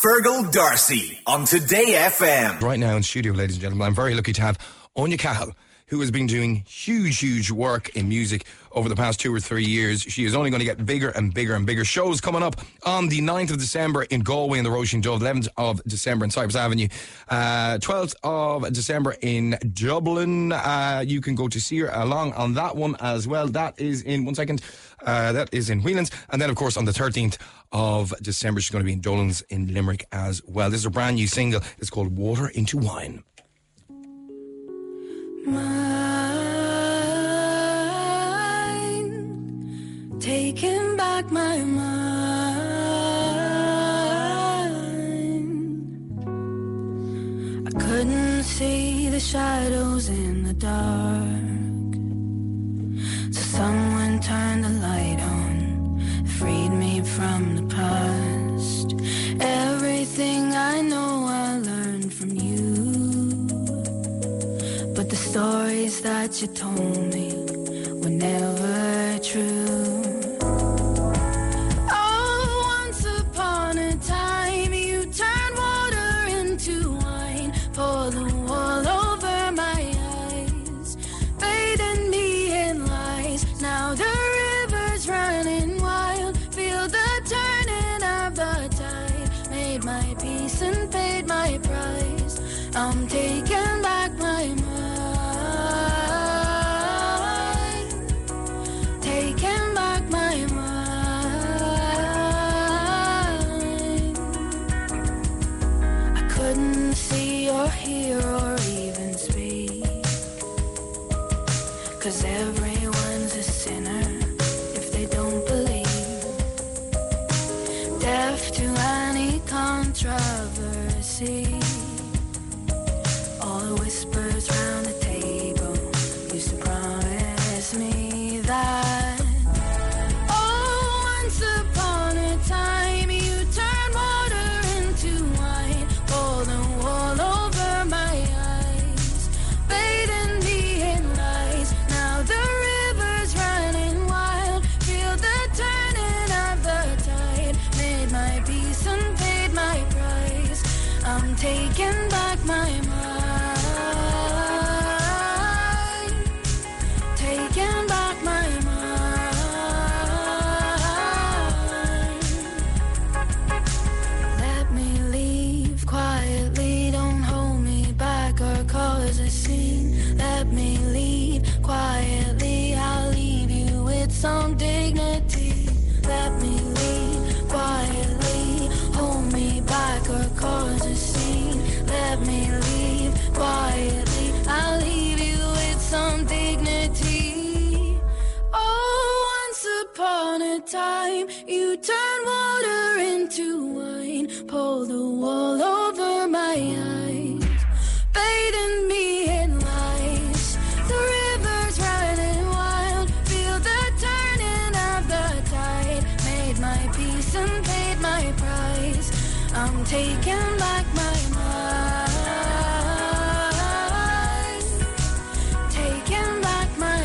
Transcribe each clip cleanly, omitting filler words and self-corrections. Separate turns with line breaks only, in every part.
Fergal Darcy on Today FM.
Right now in studio, ladies and gentlemen, I'm very lucky to have Anya Cahill, who has been doing huge work in music over the past 2 or 3 years. She is only going to get bigger and bigger and bigger. Shows coming up on the 9th of December in Galway in the Roisin Dove, 11th of December in Cypress Avenue, 12th of December in Dublin. You can go to see her along on that one as well. That is in, one second, that is in Whelan's. And then, of course, on the 13th of December, she's going to be in Dolan's in Limerick as well. This is a brand new single. It's called Water into Wine.
Mine, taking back my mind. I couldn't see the shadows in the dark, so someone turned the light on, freed me from the past. Everything I know I learned from you, but the stories that you told me were never true. Oh, once upon a time you turned water into wine, pour the wool over my eyes, bathing me in lies. Now the river's running wild, feel the turning of the tide, made my peace and paid my price. I'm taking back my mind. Or even speak, 'cause everyone's a sinner if they don't believe, deaf to any controversy. All the whispers round the table used to promise me that, oh, once upon a time you turned water into wine, pour the wool over my eyes, bathing me in lies. Now the river's running wild, feel the turning of the tide, made my peace and paid my price. I'm taking back my mind, taking back my mind. Let me leave quietly, don't hold me back or cause a scene. Let me leave quietly, I'll leave you with some dignity. Let me leave quietly, hold me back or cause a scene. Let me leave quietly, I'll leave you with some dignity. Oh, once upon a time you turned water into wine, pour the wool over my eyes, bathing me in lies. The river's running wild, feel the turning of the tide, made my peace and paid my price. I'm taking back my mind, taking back my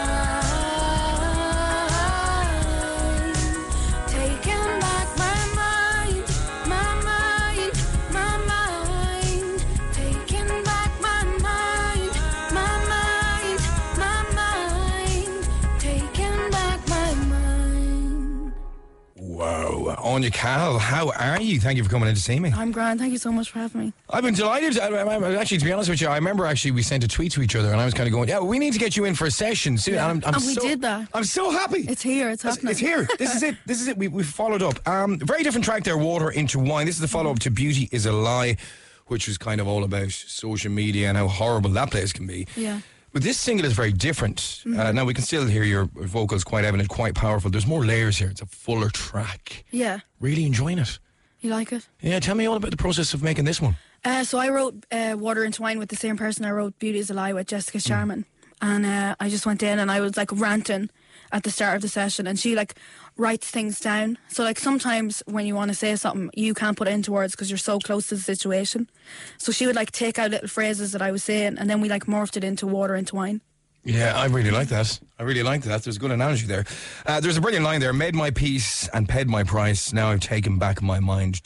mind, taking back my mind, my mind, my mind, taking back my mind, my mind, my mind, taking back my mind.
Whoa, Anya Cahill, how are you? Thank you for coming in to see me.
I'm grand, thank you so much for having me.
I've been delighted. Actually, to be honest with you, I remember actually we sent a tweet to each other and I was kind of going, yeah, we need to get you in for a session soon.
Yeah.
And
we did that.
I'm so happy.
It's here, it's happening.
It's here. This is it. This is it. We've followed up. Very different track there, Water into Wine. This is the follow-up to Beauty is a Lie, which was kind of all about social media and how horrible that place can be.
Yeah.
But this single is very different. Now, we can still hear your vocals quite evident, quite powerful. There's more layers here. It's a fuller track.
Yeah.
Really enjoying it.
You like it?
Yeah, tell me all about the process of making this one.
So I wrote Water into Wine with the same person I wrote Beauty is a Lie with, Jessica Sharman. And I just went in and I was like ranting at the start of the session, and she like writes things down. So like sometimes when you want to say something, you can't put it into words because you're so close to the situation. So she would like take out little phrases that I was saying, and then we like morphed it into Water into Wine.
Yeah, I really like that. There's a good analogy there. There's a brilliant line there. Made my peace and paid my price. Now I've taken back my mind.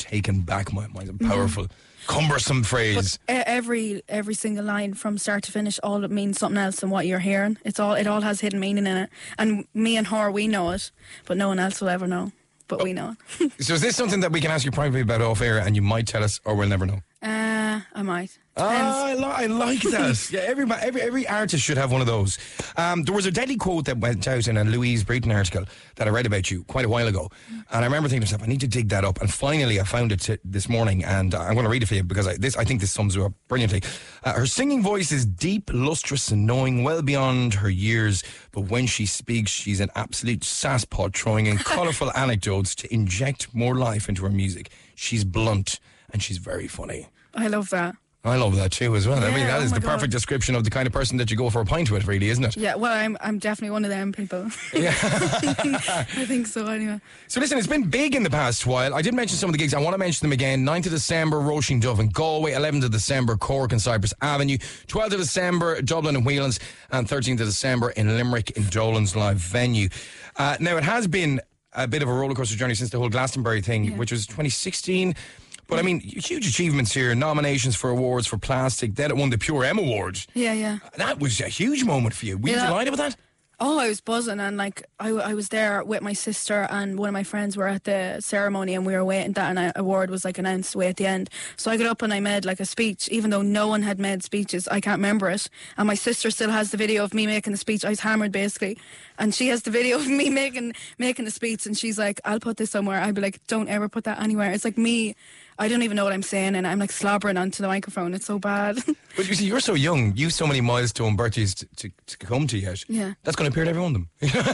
A powerful, cumbersome phrase.
But every single line from start to finish, all it means something else than what you're hearing. It all has hidden meaning in it. And me and her, we know it, but no one else will ever know. But we know it.
So is this something that we can ask you privately about off air and you might tell us, or we'll never know?
I might.
I like that. Yeah, every artist should have one of those. There was a deadly quote that went out in a Louise Breton article that I read about you quite a while ago, and I remember thinking to myself, I need to dig that up. And finally, I found it this morning, and I'm going to read it for you because I think this sums her up brilliantly. Her singing voice is deep, lustrous, and knowing, well beyond her years. But when she speaks, she's an absolute sasspot, throwing in colourful anecdotes to inject more life into her music. She's blunt and she's very funny.
I love that.
I love that too as well.
Yeah,
I mean, that is the perfect description of the kind of person that you go for a pint with, really, isn't it?
Yeah, well, I'm definitely one of them people.
Yeah.
I think so, anyway.
So listen, it's been big in the past while. I did mention some of the gigs. I want to mention them again. 9th of December, Roisin Dove in Galway. 11th of December, Cork and Cypress Avenue. 12th of December, Dublin and Whelan's. And 13th of December in Limerick in Dolan's live venue. Now, it has been a bit of a rollercoaster journey since the whole Glastonbury thing, which was 2016. But I mean, huge achievements here. Nominations for awards for Plastic. Then it won the Pure M Award.
Yeah.
That was a huge moment for you. Were you delighted with that?
Oh, I was buzzing, and like I was there with my sister and one of my friends were at the ceremony, and we were waiting. That award was like announced way at the end. So I got up and I made like a speech, even though no one had made speeches. I can't remember it, and my sister still has the video of me making the speech. I was hammered basically, and she has the video of me making the speech, and she's like, "I'll put this somewhere." I'd be like, "Don't ever put that anywhere." It's like me. I don't even know what I'm saying, and I'm like slobbering onto the microphone. It's so bad.
But you see, you're so young. You've so many milestone birthdays to come to yet.
Yeah.
That's going to appear to every one of them.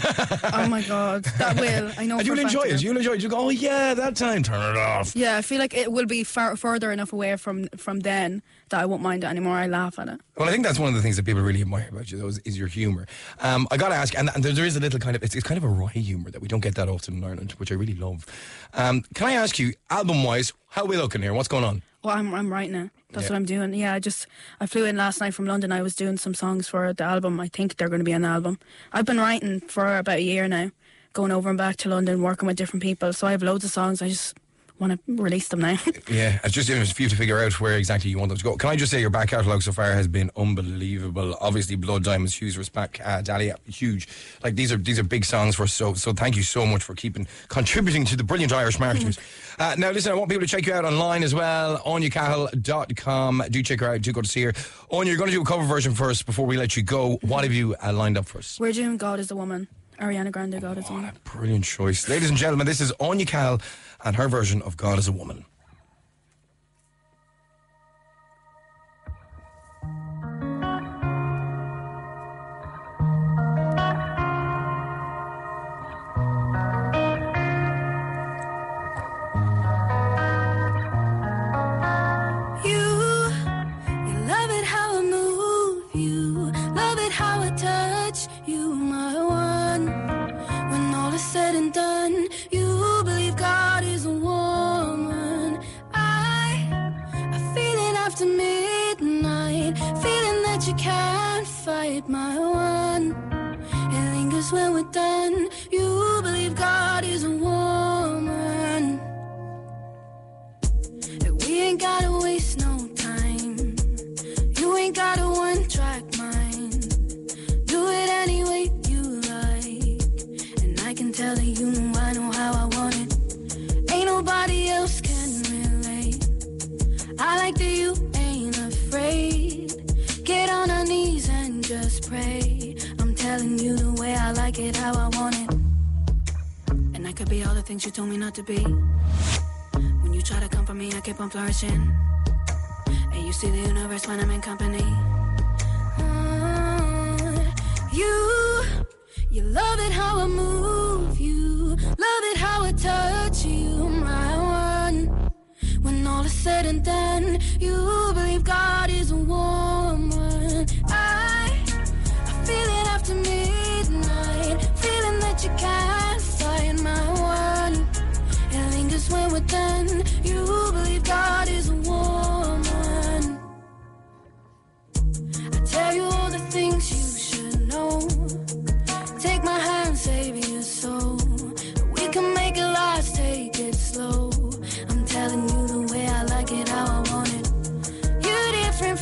Oh my God, that will. I know.
And you'll enjoy it. You'll enjoy it. You'll go, oh yeah, that time. Turn it off.
Yeah, I feel like it will be further enough away from then that I won't mind it anymore. I laugh at it.
Well, I think that's one of the things that people really admire about you, though, is your humour. I got to ask, and there is a little kind of, it's kind of a wry humour that we don't get that often in Ireland, which I really love. Can I ask you, album-wise, how are we looking here? What's going on?
Well, I'm writing it. That's what I'm doing. Yeah, I flew in last night from London. I was doing some songs for the album. I think they're going to be an album. I've been writing for about a year now, going over and back to London, working with different people. So I have loads of songs. I just want to release them now.
Yeah, it's just for you to figure out where exactly you want them to go. Can I just say your back catalogue so far has been unbelievable. Obviously, Blood Diamonds, Hughes Respect, Dahlia, huge. Like these are big songs for us. So thank you so much for contributing to the brilliant Irish market. Now listen, I want people to check you out online as well. AinneCahill.com. Do check her out. Do go to see her. Anya, you're going to do a cover version first before we let you go. What have you lined up for us?
We're doing God is a Woman. Ariana Grande, God is a Woman.
Brilliant choice. Ladies and gentlemen, this is Anya Cahill and her version of God is a Woman.
My one, it lingers when we're done. You believe God is a woman, and we ain't gotta waste no time. You ain't got a one-track mind. Do it any way you like, and I can tell that you know I know how I want it. Ain't nobody else can relate. I like that you ain't afraid. Get on our knees and just pray. I'm telling you the way I like it, how I want it. And I could be all the things you told me not to be. When you try to come for me, I keep on flourishing. And you see the universe when I'm in company. You love it how I move you. Love it how I touch you, my one. When all is said and done, you believe God is a woman. I feel it after midnight, feeling that you can't fight my one. It lingers when we're done. You believe God is a woman. I tell you all the things you should know.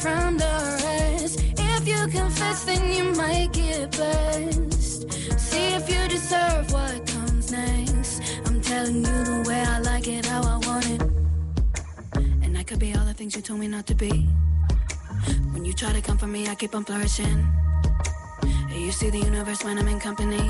from the rest. If you confess, then you might get blessed. See if you deserve what comes next. I'm telling you the way I like it, how I want it. And I could be all the things you told me not to be. When you try to come for me, I keep on flourishing. You see the universe when I'm in company.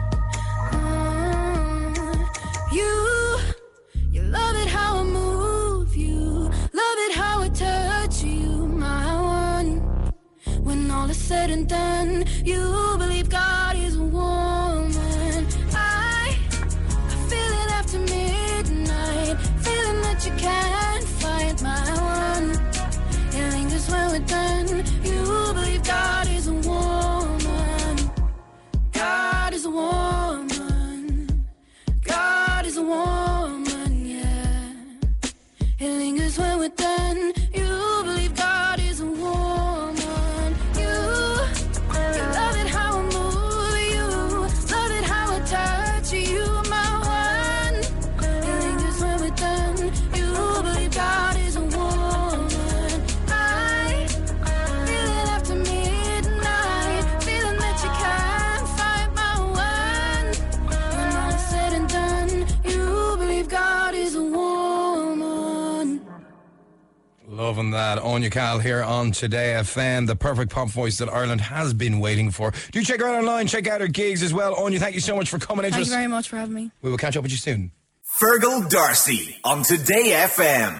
You love it how I move you. Love it how I touch you, my one. When all is said and done, you believe God is a woman. I feel it after midnight. Feeling that you can't fight, my one. It lingers when we're done. You believe God is a woman. God is a woman. God is a woman, yeah. It lingers when we're done. You believe God is a woman. You love it how I move you. Love it how I touch you, my one. It lingers when we're done. You believe God is a woman. I feel it after midnight. Feeling that you can't fight, my one. When all is said and done, you believe God is a woman.
Loving that. Anya Cal here on Today FM, the perfect pop voice that Ireland has been waiting for. Do check her out online, check out her gigs as well. Anya, thank you so much for coming in.
Thank you very much for having me.
We will catch up with you soon.
Fergal Darcy on Today FM.